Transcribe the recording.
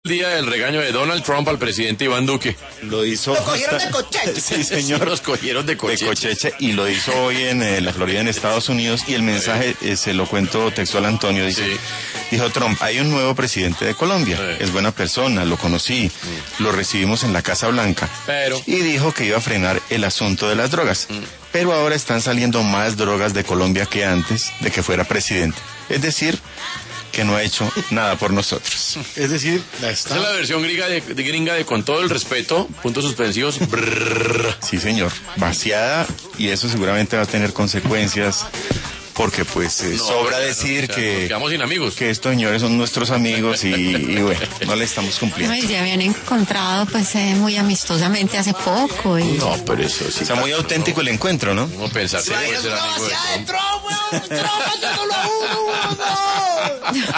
Día del regaño de Donald Trump al presidente Iván Duque. Lo hizo. Lo cogieron de cocheche. Sí, señor. Los cogieron de cocheche. De cocheche, y lo hizo hoy en la Florida, en Estados Unidos, y el mensaje se lo cuento textual a Antonio. Dice, Sí. Dijo Trump: hay un nuevo presidente de Colombia, Sí. es buena persona, lo conocí, lo recibimos en la Casa Blanca, Pero y dijo que iba a frenar el asunto de las drogas. Pero ahora están saliendo más drogas de Colombia que antes de que fuera presidente. Es decir, que no ha hecho nada por nosotros. Es decir, esa es la versión gringa de con todo el respeto, puntos suspensivos. Brrr. Sí, señor, vaciada, y eso seguramente va a tener consecuencias, porque pues No, sobra no, decir o sea, nos que quedamos sin amigos. estos señores son nuestros amigos y bueno, no le estamos cumpliendo. Ay, se habían encontrado pues muy amistosamente hace poco y... No, pero eso sí. O sea, muy auténtico el encuentro, ¿no? No pensar que puede ser amigo de Trump. Trump, weón, Trump, haciéndolo a uno, weón, no.